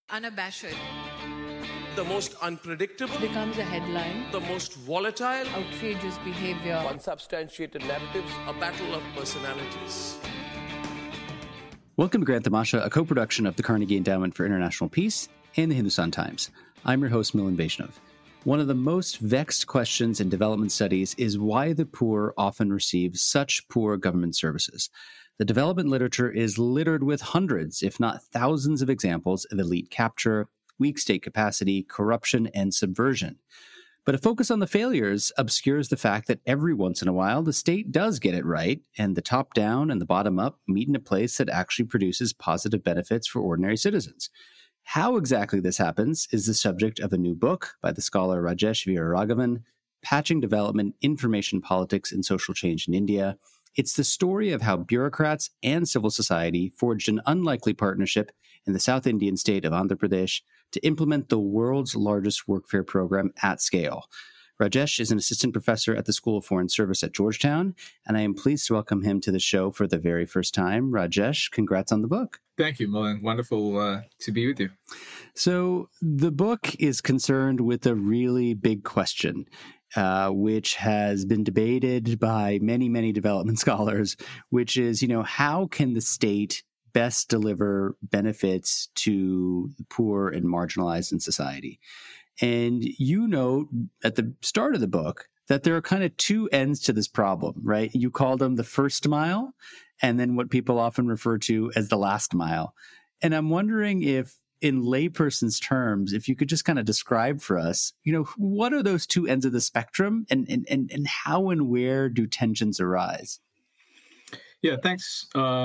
Unabashed. The most unpredictable, Becomes a headline. the most volatile, Outrageous behavior. unsubstantiated narratives, a battle of personalities. Welcome to Grant Tamasha, a co-production of the Carnegie Endowment for International Peace and the Hindustan Times. I'm your host, Milind Vaishnav. One of the most vexed questions in development studies is why the poor often receive such poor government services. The development literature is littered with hundreds, if not thousands, of examples of elite capture, weak state capacity, corruption, and subversion. But a focus on the failures obscures the fact that every once in a while the state does get it right, and the top down and the bottom up meet in a place that actually produces positive benefits for ordinary citizens. How exactly this happens is the subject of a new book by the scholar Rajesh Veeraraghavan, Patching Development, Information Politics, and Social Change in India. It's the story of how bureaucrats and civil society forged an unlikely partnership in the South Indian state of Andhra Pradesh to implement the world's largest workfare program at scale. Rajesh is an assistant professor at the School of Foreign Service at Georgetown, and I am pleased to welcome him to the show for the very first time. Rajesh, congrats on the book. Thank you, Milind. Wonderful to be with you. So the book is concerned with a really big question, which has been debated by many, many development scholars, which is, how can the state best deliver benefits to the poor and marginalized in society? And you note at the start of the book that there are kind of two ends to this problem, right? You call them the first mile and then what people often refer to as the last mile. And I'm wondering if, in layperson's terms, if you could just kind of describe for us, what are those two ends of the spectrum and how and where do tensions arise? Yeah, thanks.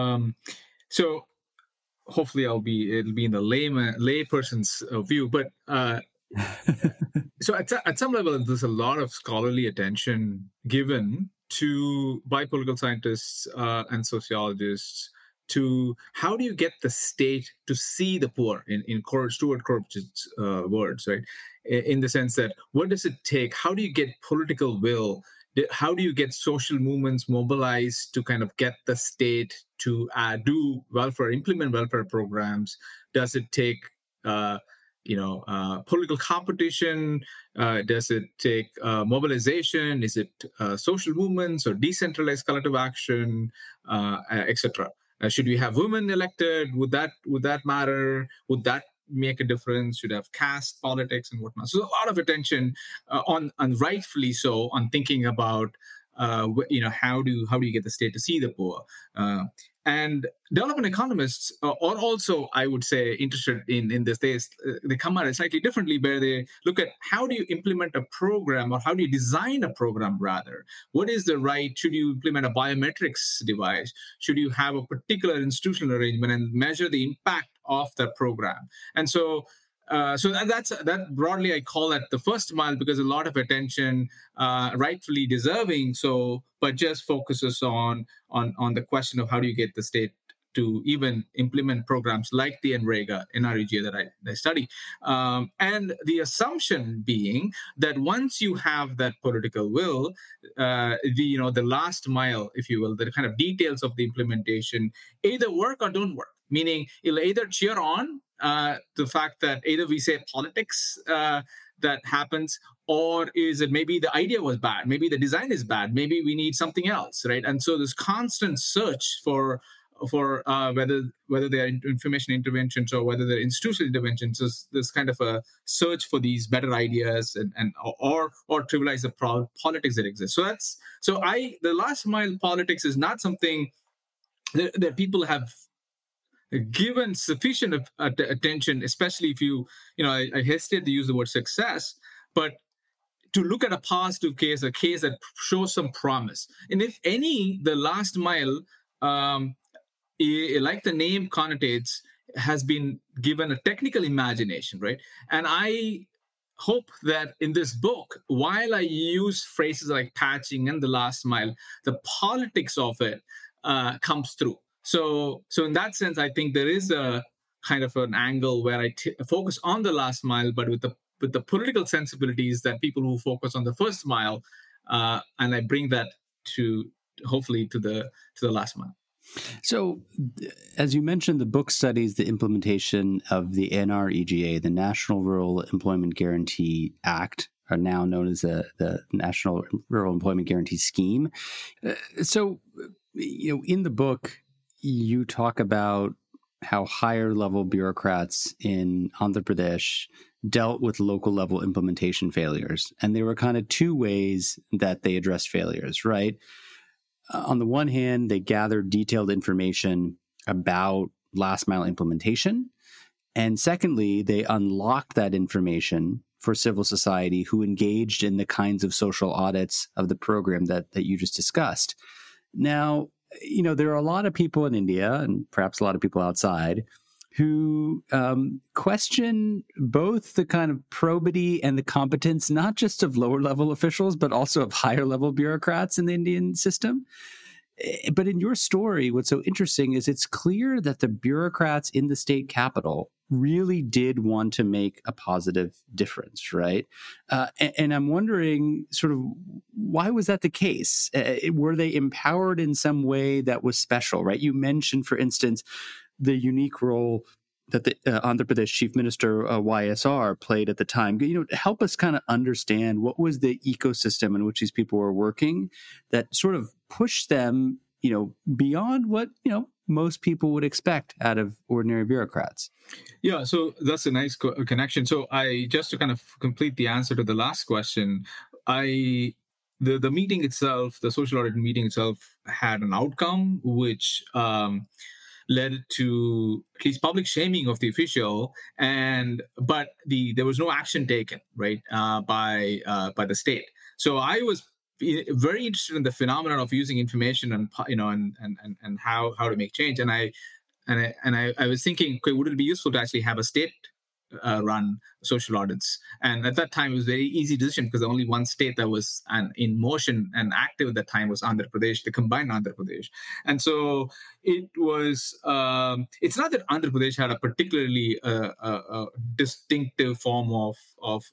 So hopefully it'll be in the layperson's view, but so at some level, there's a lot of scholarly attention given by political scientists and sociologists to how do you get the state to see the poor, in Stuart Corbgett's words, right? In the sense that what does it take? How do you get political will? How do you get social movements mobilized to kind of get the state to do welfare, implement welfare programs? Does it take political competition? Does it take mobilization? Is it social movements or decentralized collective action, etc.? Should we have women elected? Would that matter? Would that make a difference? Should have caste politics and whatnot? So a lot of attention and rightfully so, on thinking about how do you get the state to see the poor? And development economists are also, I would say, interested in this. They come at it slightly differently, where they look at how do you implement a program, or how do you design a program, rather. What is the right? Should you implement a biometrics device? Should you have a particular institutional arrangement and measure the impact of that program? And so that broadly, I call that the first mile, because a lot of attention, rightfully deserving so, but just focuses on the question of how do you get the state to even implement programs like the NREGA that I study. And the assumption being that once you have that political will, the last mile, if you will, the kind of details of the implementation either work or don't work. Meaning it'll either cheer on the fact that either we say politics that happens, or is it maybe the idea was bad, maybe the design is bad, maybe we need something else, right? And so this constant search for whether they are information interventions or whether they're institutional interventions, is this kind of a search for these better ideas or trivialize the politics that exist. The last mile politics is not something that people have given sufficient attention, especially if I hesitate to use the word success, but to look at a positive case, a case that shows some promise. And if any, the last mile, like the name connotates, has been given a technical imagination, right? And I hope that in this book, while I use phrases like patching and the last mile, the politics of it comes through. So in that sense, I think there is a kind of an angle where I focus on the last mile, but with the political sensibilities that people who focus on the first mile, and I bring that to hopefully to the last mile. So, as you mentioned, the book studies the implementation of the NREGA, the National Rural Employment Guarantee Act, are now known as the National Rural Employment Guarantee Scheme. So, in the book, you talk about how higher level bureaucrats in Andhra Pradesh dealt with local level implementation failures. And there were kind of two ways that they addressed failures, right? On the one hand, they gathered detailed information about last mile implementation. And secondly, they unlocked that information for civil society who engaged in the kinds of social audits of the program that you just discussed. Now, there are a lot of people in India, and perhaps a lot of people outside, who question both the kind of probity and the competence, not just of lower level officials, but also of higher level bureaucrats in the Indian system. But in your story, what's so interesting is it's clear that the bureaucrats in the state capital really did want to make a positive difference, right? And I'm wondering sort of why was that the case? Were they empowered in some way that was special, right? You mentioned, for instance, the unique role that the Andhra Pradesh Chief Minister YSR played at the time. Help us kind of understand what was the ecosystem in which these people were working that sort of pushed them, beyond what most people would expect out of ordinary bureaucrats. Yeah, so that's a nice connection. So just to kind of complete the answer to the last question, the meeting itself, the social audit meeting itself, had an outcome which led to at least public shaming of the official, but there was no action taken, right, by the state. So I was very interested in the phenomenon of using information and how to make change, and I was thinking, okay, would it be useful to actually have a state run social audits? And at that time, it was a very easy decision because the only one state that was in motion and active at that time was Andhra Pradesh, the combined Andhra Pradesh. And so it was. It's not that Andhra Pradesh had a particularly distinctive form of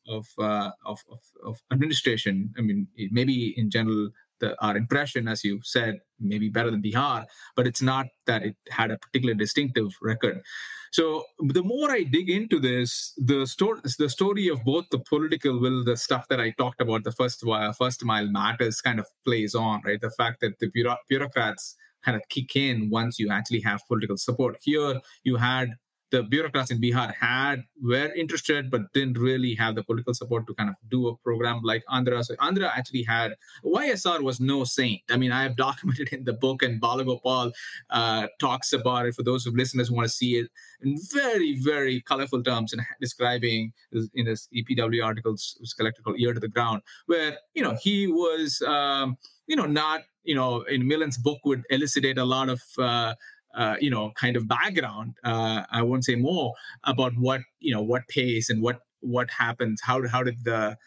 administration. I mean, maybe in general, our impression, as you said, may be better than Bihar, but it's not that it had a particular distinctive record. So the more I dig into this, the story of both the political will, the stuff that I talked about, the first mile matters kind of plays on, right? The fact that the bureaucrats kind of kick in once you actually have political support. Here, you had the bureaucrats in Bihar were interested, but didn't really have the political support to kind of do a program like Andhra. So Andhra actually had, YSR was no saint. I mean, I have documented in the book, and Balagopal talks about it for those listeners who want to see it in very, very colorful terms and describing in this EPW articles, it was collected called Ear to the Ground, where, he was, not, in Millen's book would elucidate a lot of, kind of background. I won't say more about what pays and what happens. How did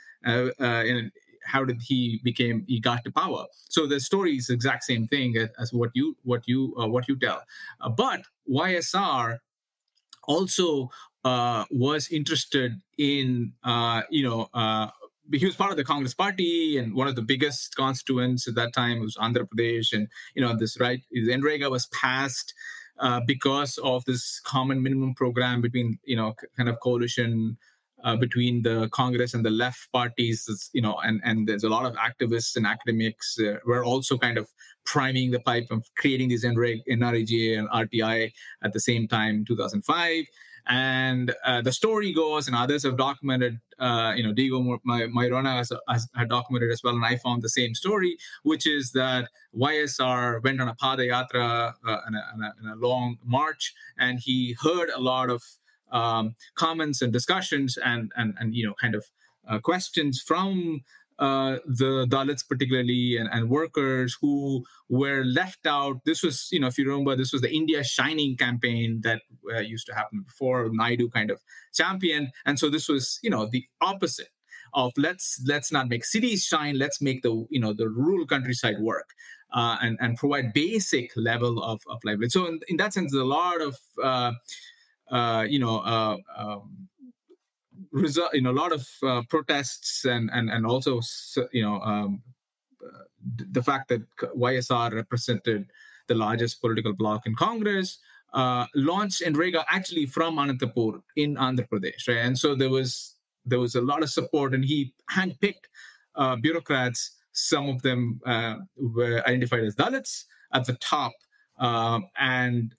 he got to power? So the story is the exact same thing as what you tell. But YSR also was interested in he was part of the Congress party, and one of the biggest constituents at that time was Andhra Pradesh. And, the NREGA was passed because of this common minimum program between, kind of coalition between the Congress and the left parties, and there's a lot of activists and academics were also kind of priming the pipe of creating these NREGA and RTI at the same time, 2005. And the story goes, and others have documented, Diego Mairona has documented as well, and I found the same story, which is that YSR went on a Padayatra and a long march, and he heard a lot of comments and discussions and kind of questions from the Dalits particularly and workers who were left out. This was, if you remember, this was the India Shining campaign that used to happen before Naidu kind of championed. And so this was, the opposite of let's not make cities shine, let's make the rural countryside work and provide basic level of livelihood. So in that sense, there's a lot of a lot of protests and also the fact that YSR represented the largest political bloc in Congress, launched NREGA actually from Anantapur in Andhra Pradesh, right? And so there was a lot of support, and he handpicked bureaucrats. Some of them were identified as Dalits at the top, and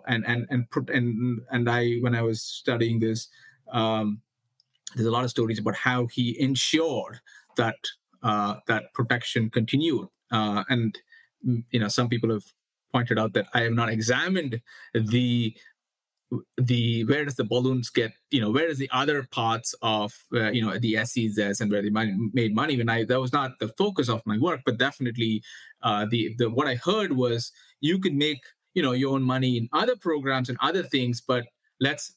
I, when I was studying this, there's a lot of stories about how he ensured that that protection continued. And some people have pointed out that I have not examined the where does the balloons get, where does the other parts of the SEZs and where they made money. That was not the focus of my work, but definitely the what I heard was you could make your own money in other programs and other things, but let's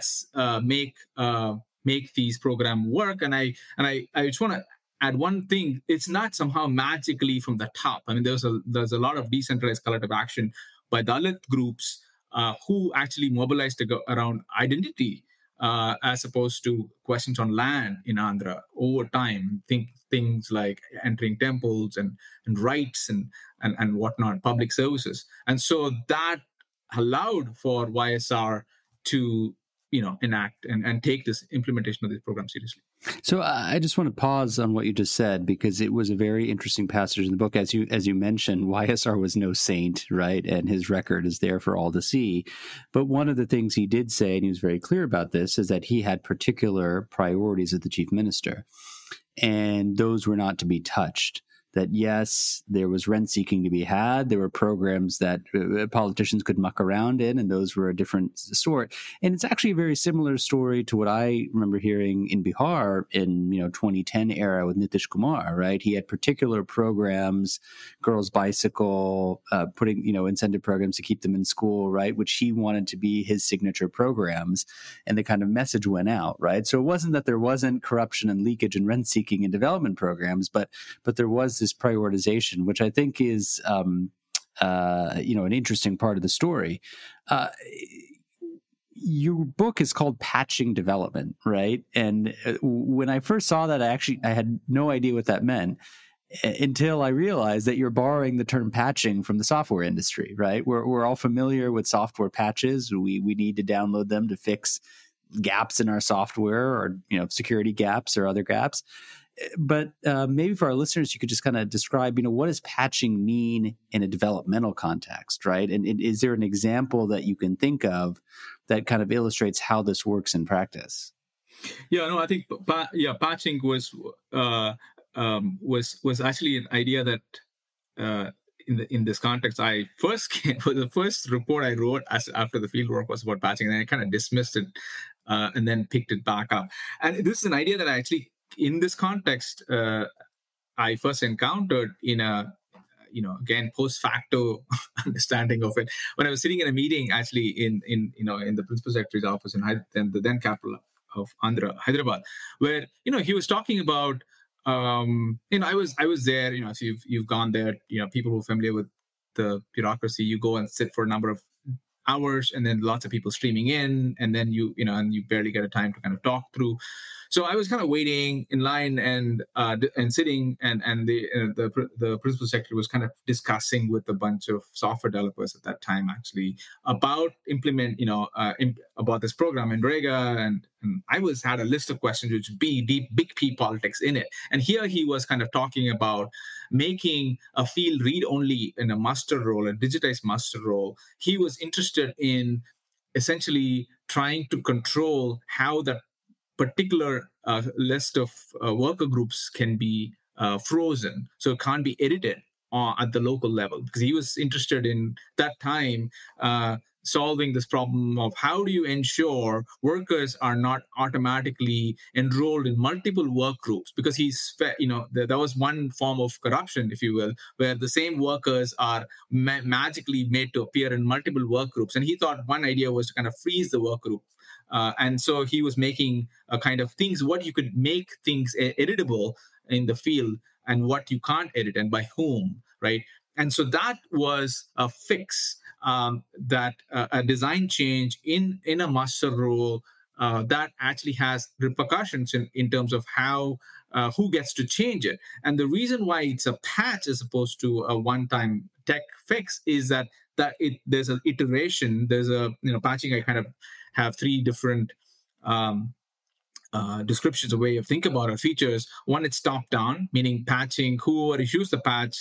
make these programs work. And I just want to add one thing: it's not somehow magically from the top. I mean, there's a lot of decentralized collective action by Dalit groups who actually mobilized around identity as opposed to questions on land in Andhra over time. Things like entering temples and rights and whatnot, public services. And so that allowed for YSR to enact and take this implementation of this program seriously. So I just want to pause on what you just said, because it was a very interesting passage in the book. As you mentioned, YSR was no saint, right? And his record is there for all to see. But one of the things he did say, and he was very clear about this, is that he had particular priorities as the chief minister, and those were not to be touched. That yes, there was rent seeking to be had. There were programs that politicians could muck around in, and those were a different sort. And it's actually a very similar story to what I remember hearing in Bihar in 2010 era with Nitish Kumar. Right, he had particular programs, girls' bicycle, putting incentive programs to keep them in school, right, which he wanted to be his signature programs, and the kind of message went out, right. So it wasn't that there wasn't corruption and leakage and rent seeking in development programs, but there was this prioritization, which I think is, an interesting part of the story. Your book is called Patching Development, right? And when I first saw that, I had no idea what that meant until I realized that you're borrowing the term patching from the software industry, right? We're all familiar with software patches. We need to download them to fix gaps in our software, or security gaps or other gaps. But maybe for our listeners, you could just kind of describe, what does patching mean in a developmental context, right? And is there an example that you can think of that kind of illustrates how this works in practice? Yeah, no, I think patching was actually an idea that in this context I first came. The first report I wrote after the field work was about patching, and then I kind of dismissed it and then picked it back up. And this is an idea that I actually, in this context, I first encountered in a, again, post facto understanding of it when I was sitting in a meeting, actually in the principal secretary's office in the then capital of Andhra, Hyderabad, where he was talking about. I was there. If you've gone there, people who are familiar with the bureaucracy, you go and sit for a number of hours, and then lots of people streaming in, and then you barely get a time to kind of talk through. So I was kind of waiting in line and sitting, and the principal secretary was kind of discussing with a bunch of software developers at that time, actually, about about this program NREGA, and I had a list of questions which big P politics in it. And here he was kind of talking about making a field read only in a muster roll, a digitized muster roll. He was interested in essentially trying to control how that particular list of worker groups can be frozen, so it can't be edited at the local level, because he was interested in that time solving this problem of how do you ensure workers are not automatically enrolled in multiple work groups, because there was one form of corruption, if you will, where the same workers are magically made to appear in multiple work groups. And he thought one idea was to kind of freeze the work group. And so he was making a kind of things, what you could make things editable in the field and what you can't edit and by whom, right? And so that was a fix, that a design change in a muster rule that actually has repercussions in terms of how who gets to change it. And the reason why it's a patch as opposed to a one-time tech fix is that there's an iteration. There's a patching. I kind of have three different descriptions, a way of thinking about our features. One, it's top-down, meaning patching. Whoever issues the patch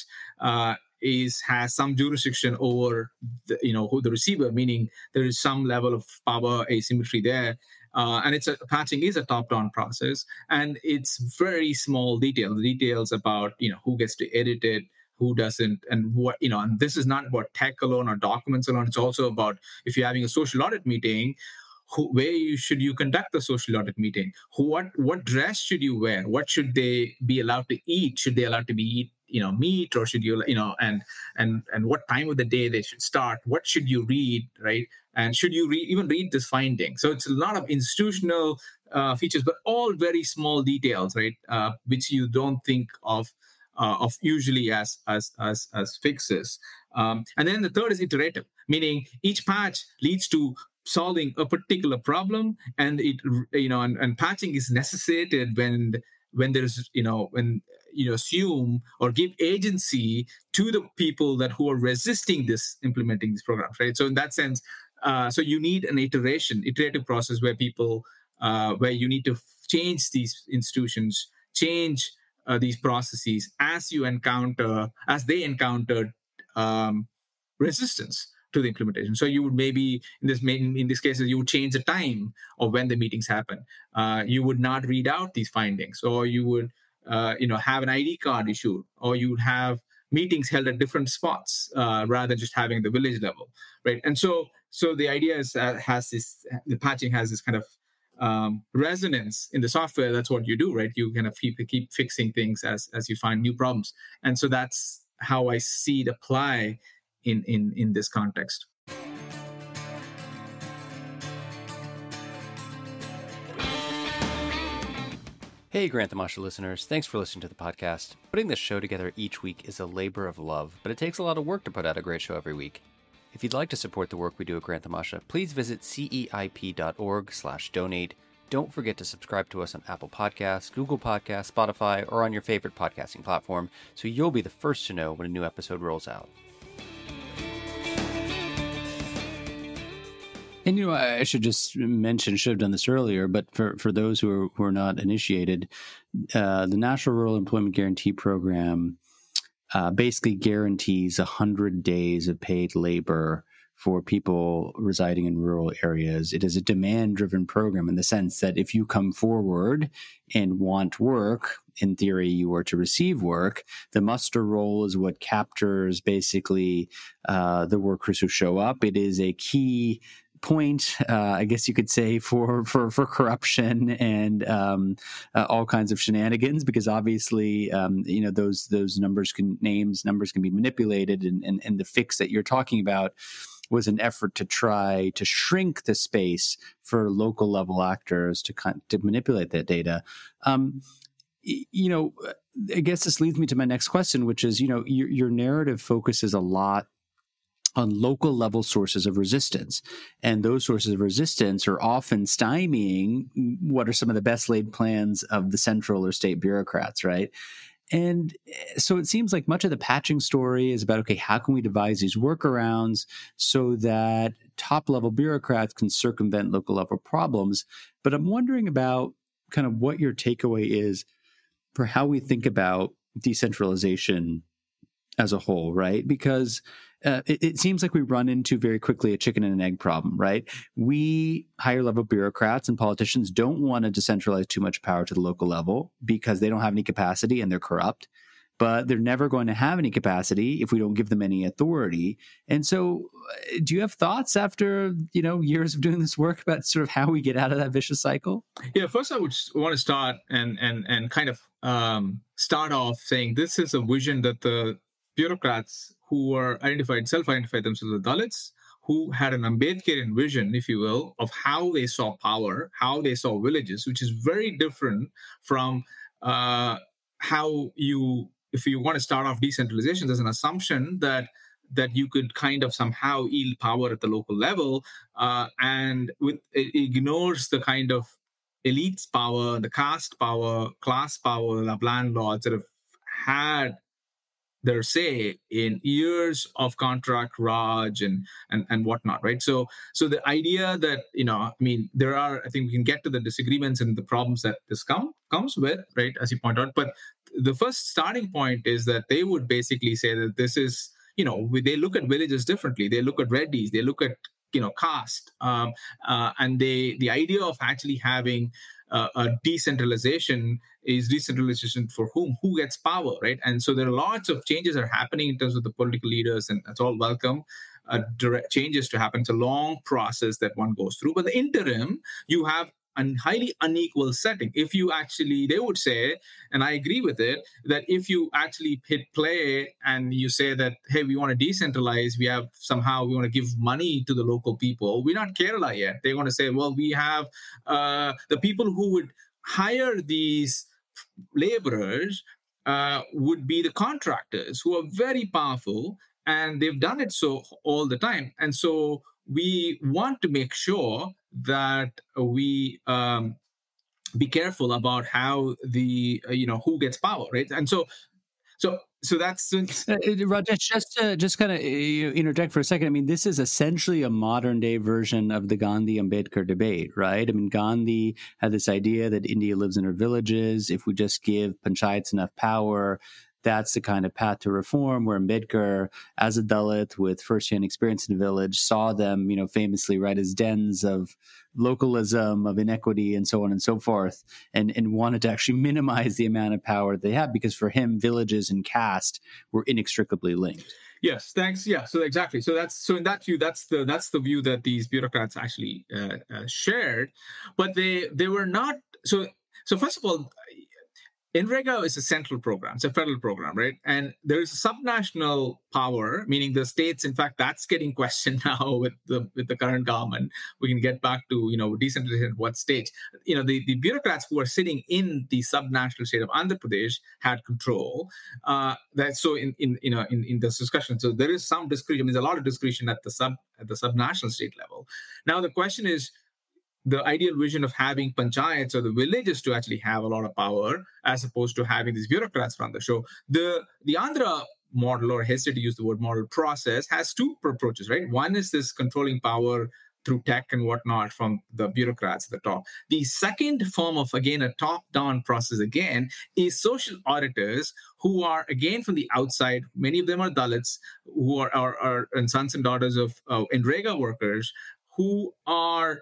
has some jurisdiction over who the receiver, meaning there is some level of power asymmetry there. And patching is a top-down process, and it's very small detail. The details about who gets to edit it, who doesn't, and what And this is not about tech alone or documents alone. It's also about if you're having a social audit meeting, where should you conduct the social audit meeting? What dress should you wear? What should they be allowed to eat? Should they allowed to be meat, or should you and what time of the day they should start? What should you read, right? And should you even read this finding? So it's a lot of institutional features, but all very small details, right? Which you don't think of usually as fixes. And then the third is iterative, meaning each patch leads to solving a particular problem, and and patching is necessitated when there's when assume or give agency to the people who are resisting implementing these programs, right? So in that sense, so you need an iterative process where where you need to change these institutions, change these processes as they encountered resistance to the implementation. So you would maybe in these cases you would change the time of when the meetings happen. You would not read out these findings, or you would have an ID card issued, or you would have meetings held at different spots rather than just having the village level, right? And so the idea is the patching has this kind of resonance in the software. That's what you do, right? You kind of keep fixing things as you find new problems. And so that's how I see it apply in this context. Hey, Grant the Masha listeners. Thanks for listening to the podcast. Putting this show together each week is a labor of love, but it takes a lot of work to put out a great show every week. If you'd like to support the work we do at Grant the Masha, please visit ceip.org/donate. Don't forget to subscribe to us on Apple Podcasts, Google Podcasts, Spotify, or on your favorite podcasting platform, so you'll be the first to know when a new episode rolls out. And, I should just mention, should have done this earlier, but for those who are not initiated, the National Rural Employment Guarantee Program basically guarantees 100 days of paid labor for people residing in rural areas. It is a demand-driven program in the sense that if you come forward and want work, in theory, you are to receive work. The muster roll is what captures basically the workers who show up. It is a key point, I guess you could say, for corruption and all kinds of shenanigans, because obviously, those numbers can be manipulated, and the fix that you're talking about was an effort to try to shrink the space for local level actors to manipulate that data. I guess this leads me to my next question, which is, your narrative focuses a lot on local level sources of resistance. And those sources of resistance are often stymieing what are some of the best laid plans of the central or state bureaucrats, right? And so it seems like much of the patching story is about, okay, how can we devise these workarounds so that top level bureaucrats can circumvent local level problems? But I'm wondering about kind of what your takeaway is for how we think about decentralization as a whole, right? Because it seems like we run into very quickly a chicken and an egg problem, right? We higher level bureaucrats and politicians don't want to decentralize too much power to the local level because they don't have any capacity and they're corrupt, but they're never going to have any capacity if we don't give them any authority. And so do you have thoughts after, years of doing this work about sort of how we get out of that vicious cycle? Yeah, first I would want to start and kind of start off saying this is a vision that the bureaucrats who were self-identified themselves as Dalits, who had an Ambedkarian vision, if you will, of how they saw power, how they saw villages, which is very different from how if you want to start off decentralization, there's an assumption that that you could kind of somehow yield power at the local level, and it ignores the kind of elites power, the caste power, class power of landlords that have had their say in years of contract raj and whatnot, right? So the idea that, there are, I think we can get to the disagreements and the problems that this comes with, right, as you point out. But the first starting point is that they would basically say that this is, they look at villages differently. They look at Reddys, they look at, caste, and the idea of actually having a decentralization is decentralization for whom? Who gets power, right? And so there are lots of changes that are happening in terms of the political leaders, and that's all welcome. Direct changes to happen. It's a long process that one goes through. But the interim, you have a highly unequal setting. If you actually, they would say, and I agree with it, that if you actually hit play and you say that, hey, we want to decentralize, we want to give money to the local people. We're not Kerala yet. They're going to say, well, we have the people who would hire these laborers would be the contractors, who are very powerful, and they've done it so all the time. And so we want to make sure that we be careful about how the who gets power, right? And so that's Rajesh, just kind of interject for a second. I mean, this is essentially a modern day version of the Gandhi-Ambedkar debate, right? I mean, Gandhi had this idea that India lives in her villages. If we just give panchayats enough power, that's the kind of path to reform, where Ambedkar, as a Dalit with firsthand experience in the village, saw them, famously, right, as dens of localism, of inequity, and so on and so forth, and wanted to actually minimize the amount of power they had, because for him, villages and caste were inextricably linked. Yes, thanks. Yeah, so exactly. So in that view, that's the view that these bureaucrats actually shared, but they were not. So first of all, NREGA is a central program. It's a federal program, right? And there is a subnational power, meaning the states. In fact, that's getting questioned now with the current government. We can get back to decentralization at what stage. The bureaucrats who are sitting in the subnational state of Andhra Pradesh had control. That's so in this discussion. So there is some discretion. There's a lot of discretion at the subnational state level. Now the question is, the ideal vision of having panchayats or the villages to actually have a lot of power, as opposed to having these bureaucrats run the show. The Andhra model, or I hesitate to use the word model, process has two approaches, right? One is this controlling power through tech and whatnot from the bureaucrats at the top. The second form of, again, a top-down process, again, is social auditors who are, again, from the outside. Many of them are Dalits, who are and sons and daughters of NREGA workers, who are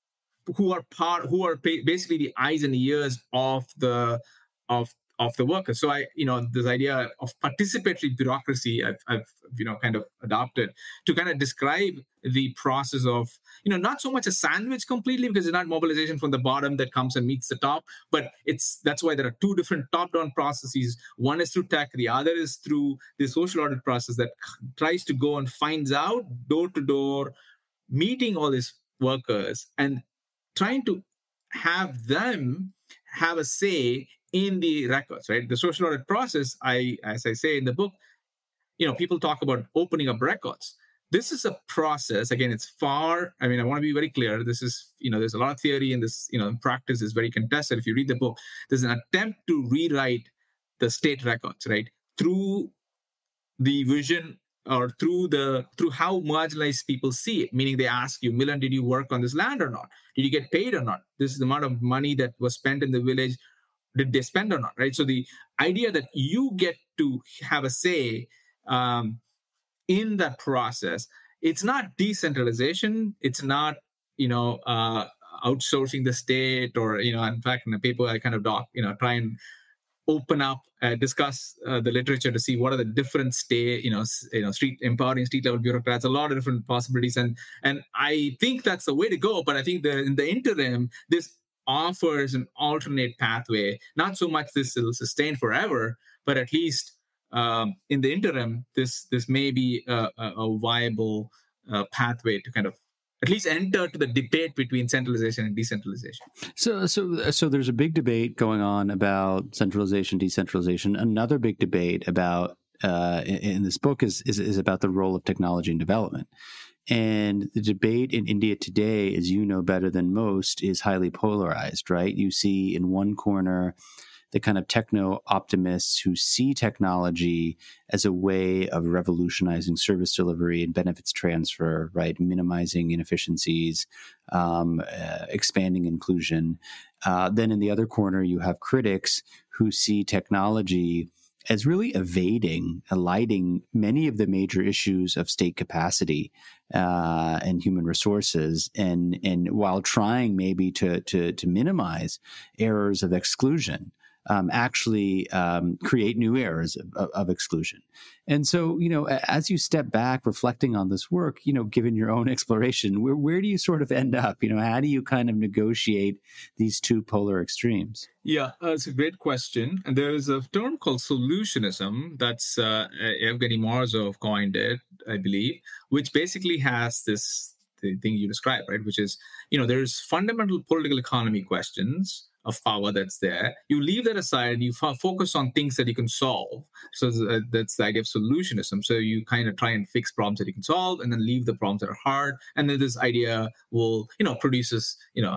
basically the eyes and ears of the workers. So this idea of participatory bureaucracy, I've kind of adopted to kind of describe the process of, not so much a sandwich completely, because it's not mobilization from the bottom that comes and meets the top, but that's why there are two different top-down processes. One is through tech, the other is through the social audit process that tries to go and finds out door to door, meeting all these workers and trying to have them have a say in the records, right? The social audit process, as I say in the book, people talk about opening up records. This is a process. Again, it's I want to be very clear. This is, there's a lot of theory in this, practice is very contested. If you read the book, there's an attempt to rewrite the state records, right? Through the vision, or through how marginalized people see it, meaning they ask you, Milan, did you work on this land or not? Did you get paid or not? This is the amount of money that was spent in the village. Did they spend or not, right? So the idea that you get to have a say in that process, it's not decentralization. It's not, outsourcing the state, or, in fact, in the paper, I kind of try and open up, discuss the literature to see what are the different empowering street level bureaucrats, a lot of different possibilities, and I think that's the way to go. But I think in the interim, this offers an alternate pathway. Not so much this will sustain forever, but at least in the interim, this may be a viable pathway to kind of at least enter to the debate between centralization and decentralization. So there's a big debate going on about centralization, decentralization. Another big debate about in this book is about the role of technology in development. And the debate in India today, as you know better than most, is highly polarized, right? You see in one corner the kind of techno-optimists who see technology as a way of revolutionizing service delivery and benefits transfer, right? Minimizing inefficiencies, expanding inclusion. Then in the other corner, you have critics who see technology as really eliding many of the major issues of state capacity and human resources, and while trying maybe to minimize errors of exclusion, actually create new errors of exclusion. And so, as you step back reflecting on this work, given your own exploration, where do you sort of end up? How do you kind of negotiate these two polar extremes? Yeah, it's a great question. And there is a term called solutionism that's Evgeny Morozov coined it, I believe, which basically has the thing you described, right? Which is, there's fundamental political economy questions of power that's there. You leave that aside and you focus on things that you can solve. So that's the idea of solutionism. So you kind of try and fix problems that you can solve and then leave the problems that are hard. And then this idea will, produces,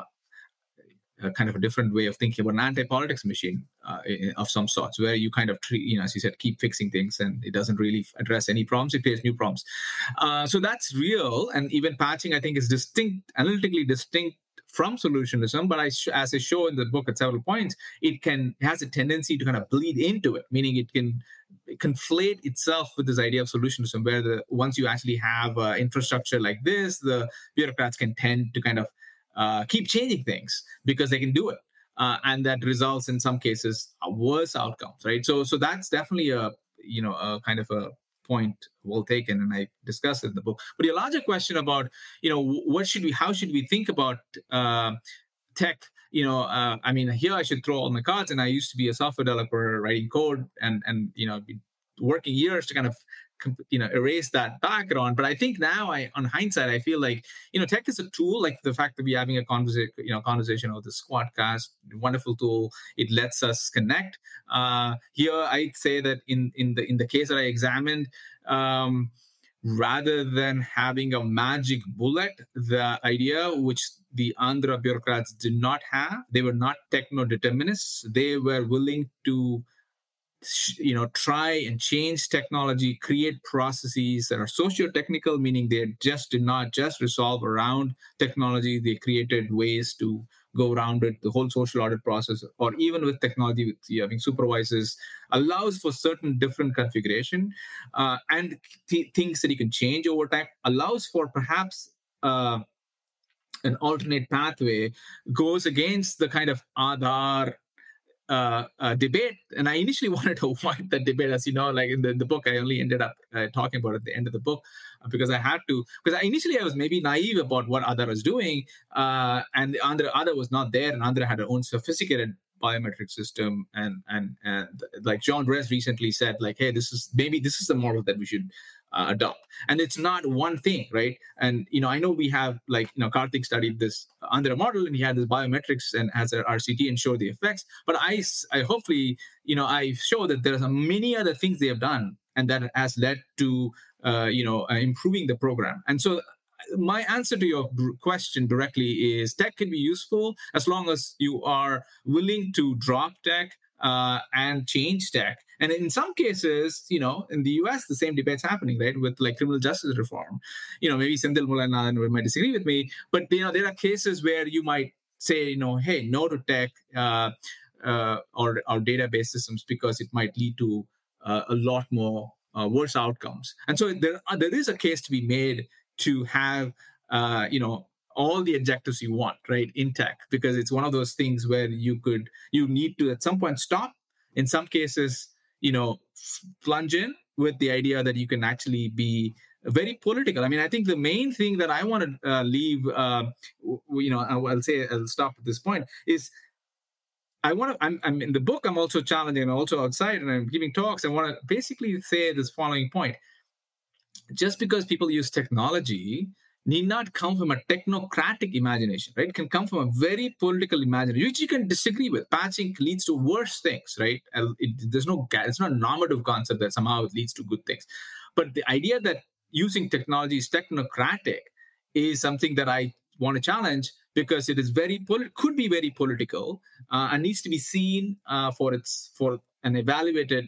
a kind of a different way of thinking about an anti-politics machine of some sorts, where you kind of treat, as you said, keep fixing things and it doesn't really address any problems. It creates new problems. So that's real. And even patching, I think, is analytically distinct from solutionism, but as I show in the book at several points, it has a tendency to kind of bleed into it, meaning it can conflate itself with this idea of solutionism, where once you actually have infrastructure like this, the bureaucrats can tend to kind of keep changing things because they can do it, and that results in some cases worse outcomes, right? So that's definitely a kind of a point well taken, and I discussed it in the book. But your larger question about, how should we think about tech? I mean, here I should throw all my cards. And I used to be a software developer writing code, and been working years to kind of erase that background. But I think now, on hindsight, I feel like tech is a tool. Like the fact that we're having a conversation over the Squadcast, wonderful tool. It lets us connect. Here, I'd say that in the case that I examined, rather than having a magic bullet, the idea which the Andhra bureaucrats did not have, they were not techno-determinists. They were willing to try and change technology, create processes that are socio-technical, meaning they just did not just resolve around technology. They created ways to go around it. The whole social audit process, or even with technology, with having supervisors, allows for certain different configuration and things that you can change over time, allows for perhaps an alternate pathway, goes against the kind of Aadhaar debate. And I initially wanted to avoid that debate, as you know, like in the book, I only ended up talking about it at the end of the book because I initially was maybe naive about what Aadhaar was doing, and Aadhaar was not there, and Andhra had their own sophisticated biometric system, and like John Dress recently said, like, hey, this is the model that we should adopt. And it's not one thing, right? And I know we have, like, Karthik studied this Andhra model, and he had this biometrics and has an RCT and showed the effects. But I hopefully, I show that there are many other things they have done, and that has led to improving the program. And so my answer to your question directly is tech can be useful as long as you are willing to drop tech and change tech. And in some cases, in the US, the same debate's happening, right, with like criminal justice reform. Maybe Senthil Mullainathan might disagree with me, but there are cases where you might say, hey, no to tech or database systems because it might lead to a lot more worse outcomes. And so there is a case to be made to have, all the adjectives you want, right, in tech, because it's one of those things where you need to at some point stop. In some cases, plunge in with the idea that you can actually be very political. I mean, I think the main thing that I want to leave, I'll stop at this point, is I'm in the book, I'm also challenging, I'm also outside, and I'm giving talks. I want to basically say this following point. Just because people use technology need not come from a technocratic imagination, right? It can come from a very political imagination, which you can disagree with. Patching leads to worse things, right? It's not a normative concept that somehow it leads to good things. But the idea that using technology is technocratic is something that I want to challenge, because it is could be very political, and needs to be seen for and evaluated,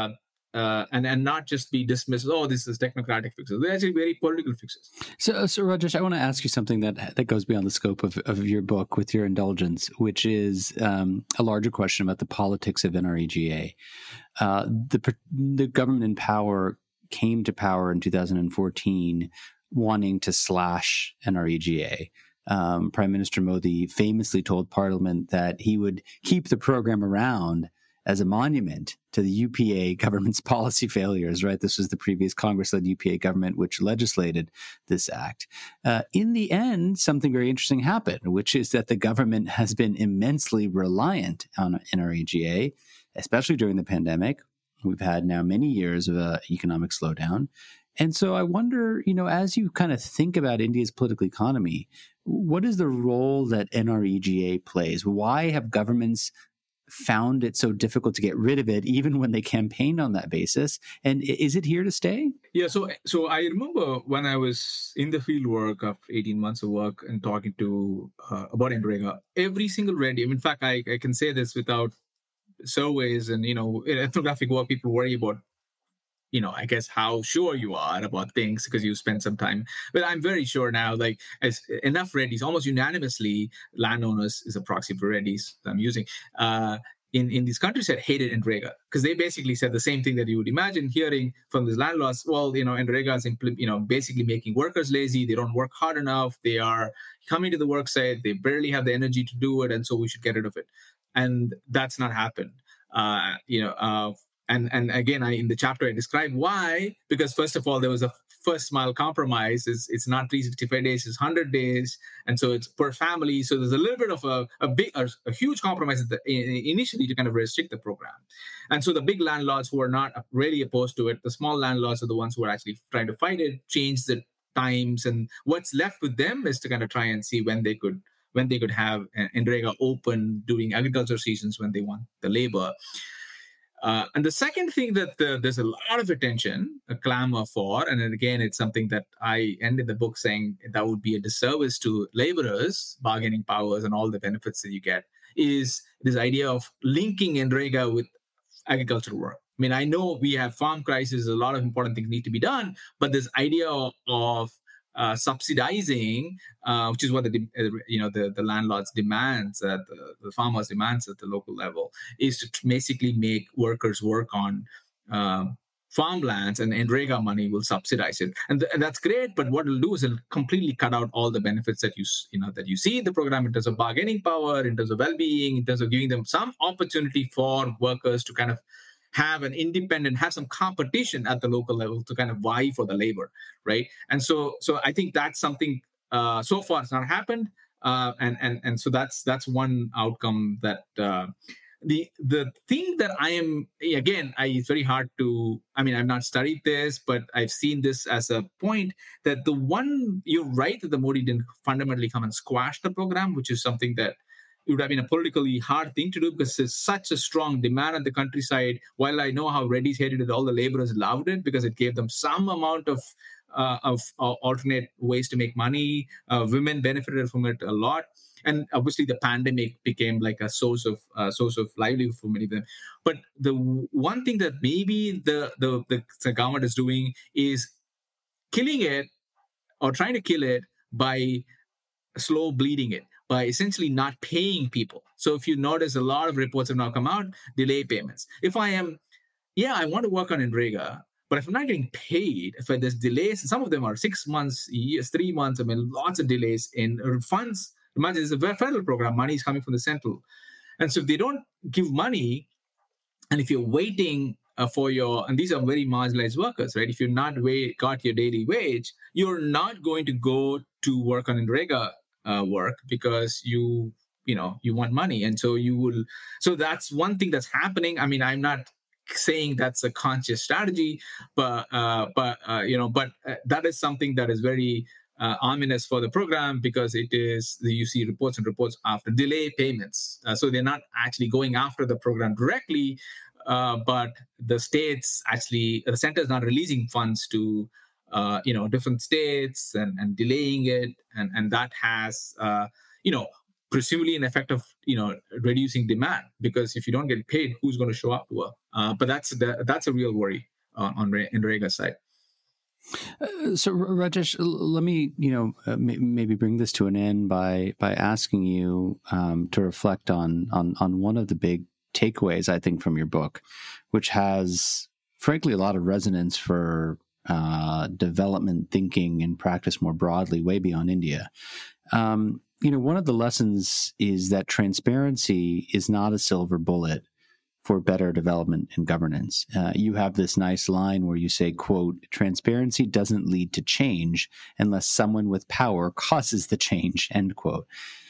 and not just be dismissed. Oh, this is technocratic fixes. They're actually very political fixes. So Rajesh, I want to ask you something that goes beyond the scope of your book, with your indulgence, which is a larger question about the politics of NREGA. The government in power came to power in 2014 wanting to slash NREGA. Prime Minister Modi famously told Parliament that he would keep the program around as a monument to the UPA government's policy failures, right? This was the previous Congress-led UPA government which legislated this act. In the end, something very interesting happened, which is that the government has been immensely reliant on NREGA, especially during the pandemic. We've had now many years of economic slowdown. And so I wonder, as you kind of think about India's political economy, what is the role that NREGA plays? Why have governments found it so difficult to get rid of it, even when they campaigned on that basis? And is it here to stay? Yeah, so I remember when I was in the field work after 18 months of work and talking to about NREGA, every single Reddy, in fact, I can say this without surveys and, in ethnographic work, people worry about, I guess how sure you are about things because you spend some time. But I'm very sure now, as enough Reddys, almost unanimously, landowners is a proxy for Reddys I'm using, in these countries that hated NREGA, because they basically said the same thing that you would imagine hearing from these landlords. Well, NREGA is basically making workers lazy. They don't work hard enough. They are coming to the work site. They barely have the energy to do it. And so we should get rid of it. And that's not happened. And again, in the chapter, I describe why. Because first of all, there was a first mile compromise. It's not 365 days, it's 100 days. And so it's per family. So there's a little bit of a huge compromise initially to kind of restrict the program. And so the big landlords who are not really opposed to it, the small landlords are the ones who are actually trying to fight it, change the times. And what's left with them is to kind of try and see when they could have NREGA open during agriculture seasons when they want the labor. And the second thing that there's a lot of attention, a clamor for, and then again, it's something that I ended the book saying that would be a disservice to laborers, bargaining powers, and all the benefits that you get, is this idea of linking NREGA with agricultural work. I mean, I know we have farm crisis, a lot of important things need to be done, but this idea of subsidizing, which is what the landlords demands, that the farmers demands at the local level, is to basically make workers work on farmlands, and NREGA money will subsidize it, and that's great. But what it'll do is it'll completely cut out all the benefits that you see in the program in terms of bargaining power, in terms of well-being, in terms of giving them some opportunity for workers to kind of have some competition at the local level to kind of vie for the labor, right? And so I think that's something so far it's not happened, and so that's one outcome that the thing that it's very hard to. I mean, I've not studied this, but I've seen this as a point that you're right that the Modi didn't fundamentally come and squash the program, which is something that it would have been a politically hard thing to do because there's such a strong demand at the countryside. While I know how Reddys hated it, all the laborers loved it because it gave them some amount of alternate ways to make money. Women benefited from it a lot. And obviously the pandemic became like a source of livelihood for many of them. But the one thing that maybe the government is doing is killing it or trying to kill it by slow bleeding it, by essentially not paying people. So if you notice, a lot of reports have now come out, delay payments. If I want to work on NREGA, but if I'm not getting paid, if there's delays, and some of them are 6 months, years, 3 months, I mean, lots of delays in funds. Imagine it's a federal program, money is coming from the central. And so if they don't give money, and if you're waiting and these are very marginalized workers, right? If you're not got your daily wage, you're not going to go to work on NREGA work because you want money, and so you will. So that's one thing that's happening. I mean, I'm not saying that's a conscious strategy, but that is something that is very ominous for the program because you see reports and reports after delay payments. So they're not actually going after the program directly, but the states actually, the center is not releasing funds to different states and delaying it, and that has presumably an effect of reducing demand, because if you don't get paid, who's going to show up to work? But that's a real worry on NREGA's side. So Rajesh, let me maybe bring this to an end by asking you to reflect on one of the big takeaways, I think, from your book, which has frankly a lot of resonance for development thinking and practice more broadly, way beyond India. One of the lessons is that transparency is not a silver bullet for better development and governance. You have this nice line where you say, quote, "Transparency doesn't lead to change unless someone with power causes the change," end quote.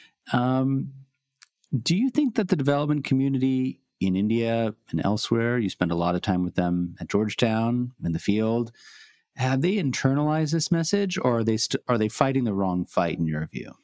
Do you think that the development community in India and elsewhere, you spend a lot of time with them at Georgetown, in the field, have they internalized this message, or are they fighting the wrong fight in your view?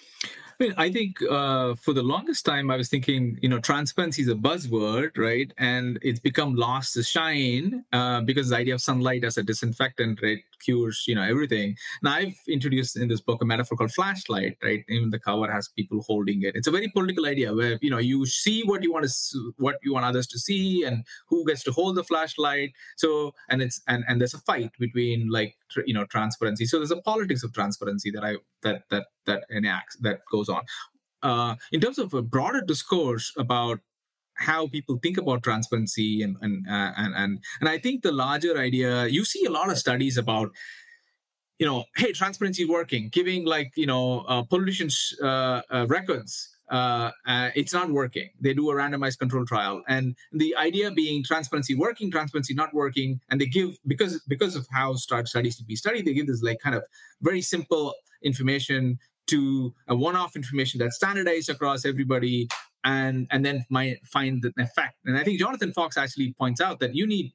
I think for the longest time, I was thinking, transparency is a buzzword, right? And it's become lost to shine because the idea of sunlight as a disinfectant, right, cures, everything. Now, I've introduced in this book a metaphor called flashlight, right? Even the cover has people holding it. It's a very political idea where, you see what you want others to see and who gets to hold the flashlight. So, and there's a fight between transparency. So there's a politics of transparency that enacts, that goes on. In terms of a broader discourse about how people think about transparency and I think the larger idea, you see a lot of studies about, hey, transparency is working, giving politicians records. It's not working. They do a randomized control trial, and the idea being transparency working, transparency not working, and they give, because of how studies to be studied, they give this kind of very simple information to a one-off information that's standardized across everybody, and then might find the effect. And I think Jonathan Fox actually points out that you need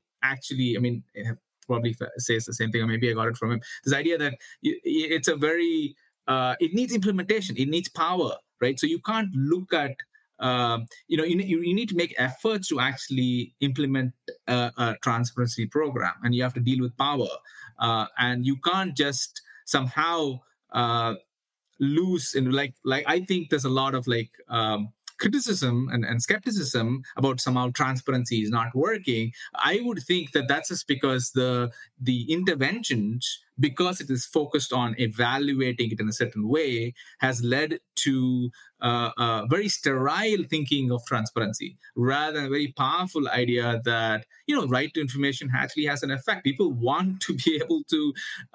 probably says the same thing, or maybe I got it from him. This idea that it's a very it needs implementation, it needs power, right? So you can't look at you need to make efforts to actually implement a transparency program, and you have to deal with power, and you can't just somehow lose in I think there's a lot of criticism and skepticism about somehow transparency is not working. I would think that that's just because the interventions, because it is focused on evaluating it in a certain way, has led to a very sterile thinking of transparency, rather than a very powerful idea that right to information actually has an effect. People want to be able to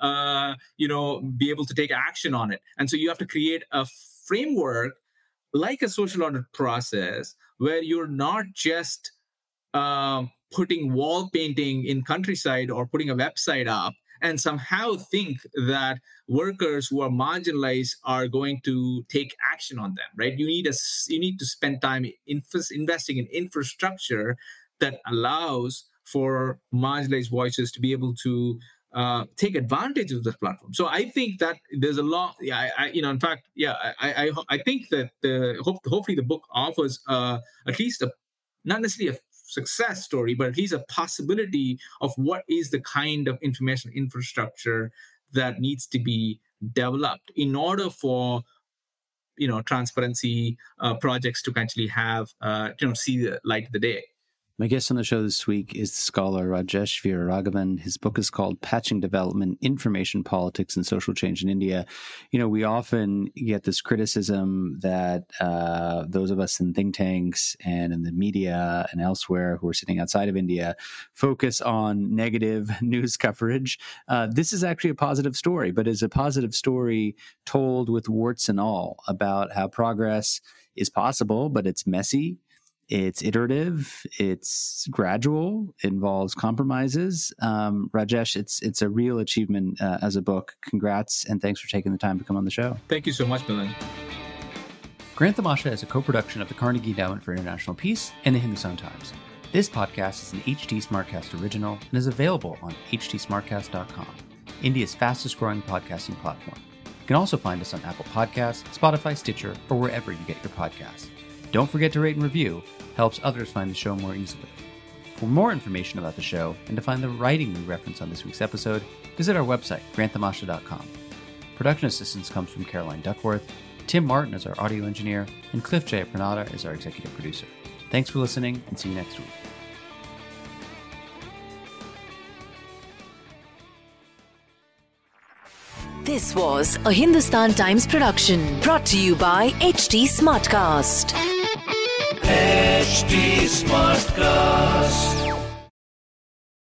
be able to take action on it, and so you have to create a framework like a social audit process where you're not just putting wall painting in countryside or putting a website up and somehow think that workers who are marginalized are going to take action on them, right? You need to spend time investing in infrastructure that allows for marginalized voices to be able to take advantage of the platform. So I think that there's a lot. I think that hopefully the book offers at least not necessarily a success story, but at least a possibility of what is the kind of information infrastructure that needs to be developed in order for transparency projects to actually have see the light of the day. My guest on the show this week is the scholar Rajesh Veeraraghavan. His book is called Patching Development, Information Politics and Social Change in India. We often get this criticism that those of us in think tanks and in the media and elsewhere who are sitting outside of India focus on negative news coverage. This is actually a positive story, but is a positive story told with warts and all about how progress is possible, but it's messy. It's iterative, it's gradual, it involves compromises. Rajesh, it's a real achievement as a book. Congrats, and thanks for taking the time to come on the show. Thank you so much, Milan. Grantamasha is a co-production of the Carnegie Endowment for International Peace and the Hindustan Times. This podcast is an HT Smartcast original and is available on htsmartcast.com, India's fastest growing podcasting platform. You can also find us on Apple Podcasts, Spotify, Stitcher, or wherever you get your podcasts. Don't forget to rate and review. Helps others find the show more easily. For more information about the show and to find the writing we reference on this week's episode, visit our website, grantthemasha.com. Production assistance comes from Caroline Duckworth, Tim Martin is our audio engineer, and Cliff Jayapranada is our executive producer. Thanks for listening, and see you next week. This was a Hindustan Times production brought to you by HT Smartcast. HT Smartcast.